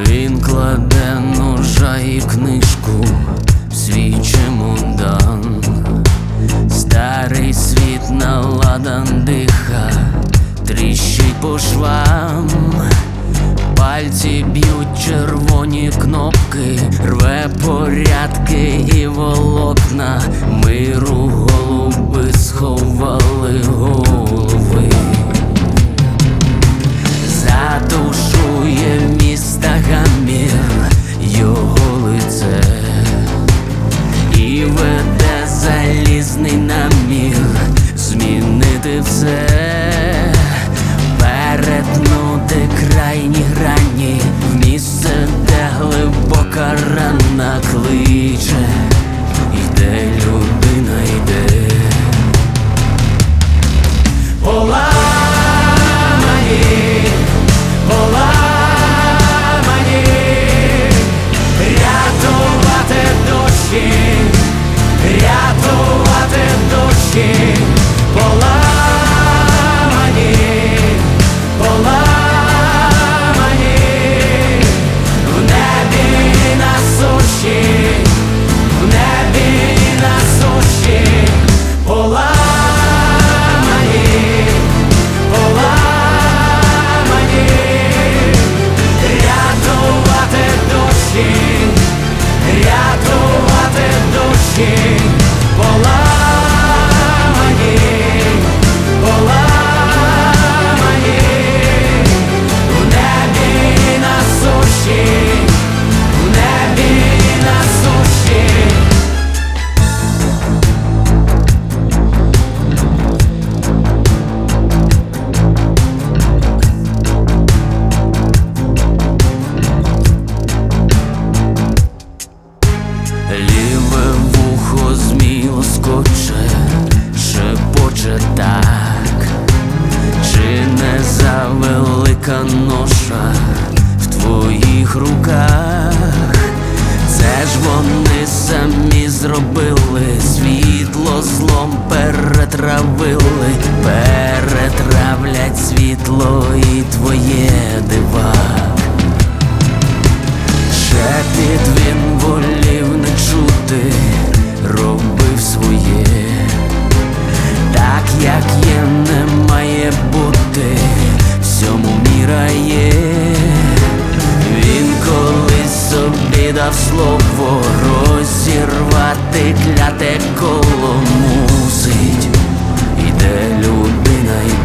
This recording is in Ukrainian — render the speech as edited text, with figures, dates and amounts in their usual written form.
Він кладе ножа і книжку в свій чемодан. Старий світ наладан диха, тріщить по швам. Пальці б'ють червоні кнопки, рве порядки і волокна. Миру голуби сховали голови. Задушує міста гамір його лице і веде залізний намір змінити все, перетнути крайні грані в місце, де глибока рана кличе. Йде людина, йде. Поламані, поламані, рятувати душі, рятувати душі. Поламані, поламані, в небі і на суші, в небі і на суші. Поламані, поламані, рятувати душі, рятувати душі. Поламані, поламані, в небі і на суші, в небі і на суші. Ліве вухо змій лоскоче, шепоче так. Чи не завелика ноша в твоїх руках? Це ж вони самі зробили, світло злом перетравили, перетравлять світло і твоє дивак. Шепіт він волів не чути, робив своє, так як є, не має бути, всьому міра є. Він колись собі дав слово розірвати кляте коло мусить. Іде людина,